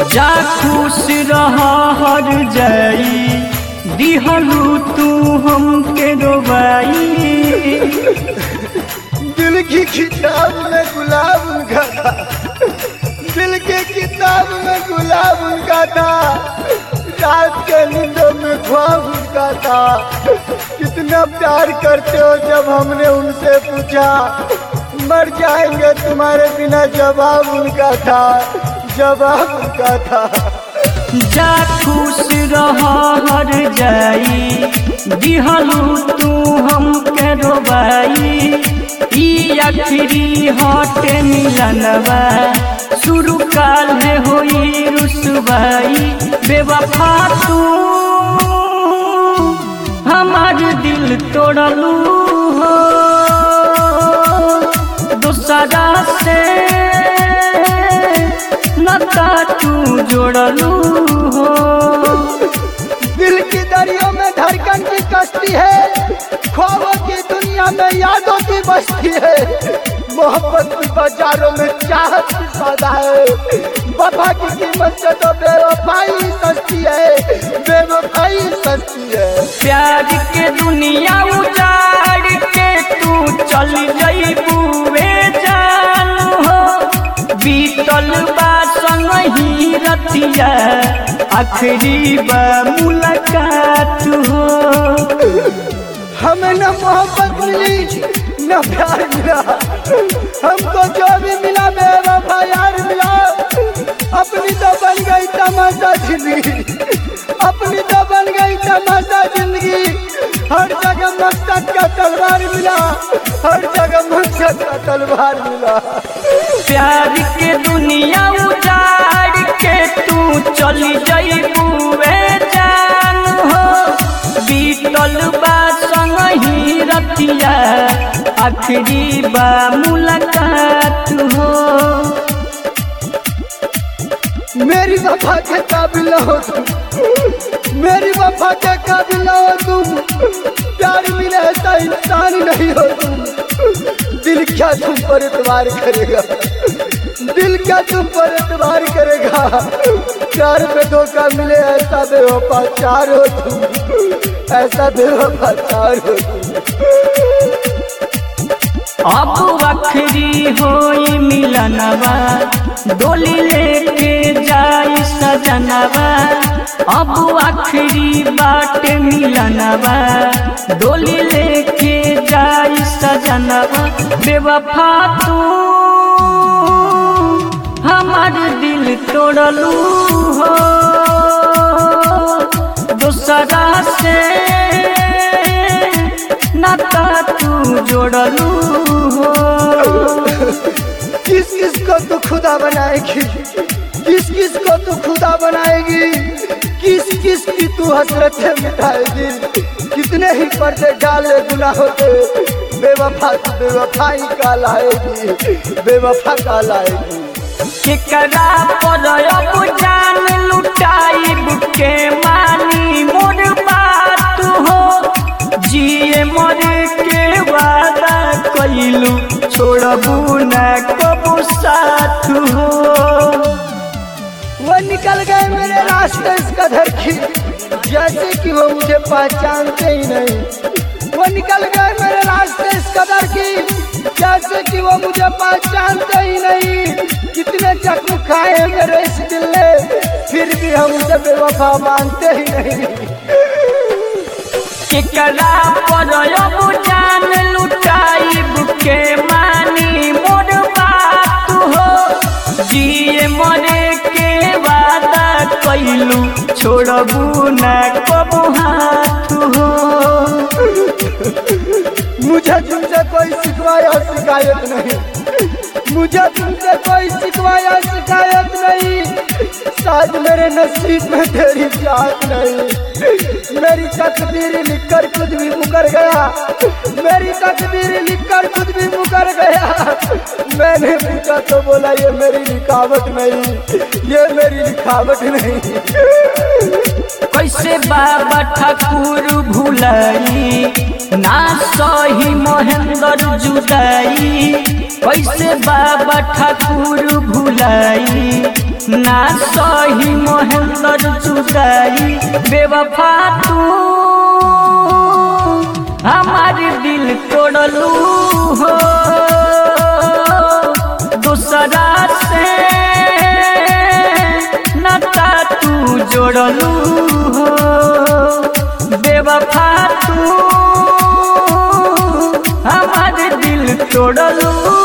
जा खुश रहा हर जाई दिहलू तू हमके रोबाई। दिल की किताब में गुलाब उनका था, दिल के किताब में गुलाब उनका था, रात के नींदों में ख्वाब उनका था। कितना प्यार करते हो जब हमने उनसे पूछा, मर जाएंगे तुम्हारे बिना, जवाब उनका था, जवाब उनका था। जा खुश रहा हर जाई दिहलू तू हमके रोबाई। ई आखिरी हटे मिलनवा शुरू काले होई रुसवाई। बेवफा तू हमार दिल तोड़लू हो, दूसरा से नाता तू जोड़लू हो। दिल की दरियों में धड़कन की कश्ती है, ख्वाबों की दुनिया में यादों की बस्ती है। मोहब्बत की बाजारों में चाहत की सौदा है, वफा की कीमत से तो बेवफाई सस्ती है, बेवफाई सस्ती है। प्यार के दुनिया उजाड़ के तू चल जाइबू वे जान हो। बीतल बा संगही रतिया आखिरी बा मुलाकात हो। हमें न मोहब्बत मिली न प्यार मिला, हमको जो भी मिला बेवफा यार मिला। अपनी तो बन गई तमाशा जिंदगी, अपनी तो बन गई तमाशा जिंदगी। हर जगह मकसद का तलवार मिला, हर जगह मकसद का तलवार मिला। प्यार के दुनिया उजाड़ के तू चली जाइबू वे जान हो। बीतल बा संगही रतिया आखिरी बा मुलाकात हो। मेरी वफा के काबिल हो तुम, मेरी वफा के काबिल हो तुम। प्यार मिले ऐसा इंसान नहीं हो तुम। दिल क्या तुम पर एतबार करेगा, दिल क्या तुम पर एतबार करेगा। प्यार पे धोखा मिले ऐसा बेवफा चार हो तुम, ऐसा बेवफा चार हो तुम। अब आखिरी होई मिलनवा डोली लेके जाई सजनवा। अब आखिरी बाट मिलनवा डोली लेके जाई सजनवा। बेवफा तू हमार दिल तोड़लू हो, दूसरा से नाता तू जोड़लू हो। किस किस को तू खुदा बनाएगी, किस किस को तू खुदा बनाएगी, किस किस की तू हसरतें मिटाएगी। कितने ही पर्दे डाले गुनाहों के, बेवफा तू बेवफाई का लाएगी, बेवफा का लाएगी। केकरा पर अब जान लुटाइब के मानी मोर बात हो। जिए मरे के वादा कइलू छोड़बू न कबू साथ हो। वो निकल गए मेरे रास्ते इस कदर की, जैसे कि वो मुझे पहचानते ही नहीं। वो निकल गए मेरे रास्ते इस कदर की, जैसे कि वो मुझे पहचानते ही नहीं। कितने जख्म खाए मेरे इस दिल ने, फिर भी हम उसे बेवफा मानते ही नहीं। केकरा पर अब जान लुटाइब के मानी मोर बात हो। जिए मरे के वादा कइलू छोड़बू न कबू हाथ हो। मुझे तुमसे कोई शिकवाया शिकायत नहीं, मुझे तुमसे कोई शिकवाया शिकायत नहीं। शायद मेरे नसीब में तेरी चाहत नहीं। मेरी तकदीर लिखकर खुद भी मुकर गया, मेरी तकदीर लिखकर खुद भी मुकर गया। मैंने पूछा तो बोला ये मेरी लिखावट नहीं, ये मेरी लिखावट नहीं। कैसे बाबा ठाकुर भुलाई ना सही महेंद्र जुदाई। कैसे बाबा ठाकुर भुलाई ना सही महेंद्र जुदाई बेवफा तू हमारे दिल तोड़लू हो दूसरा से नाता तू जोड़लू हो बेवफा तू हमारे दिल तोड़लू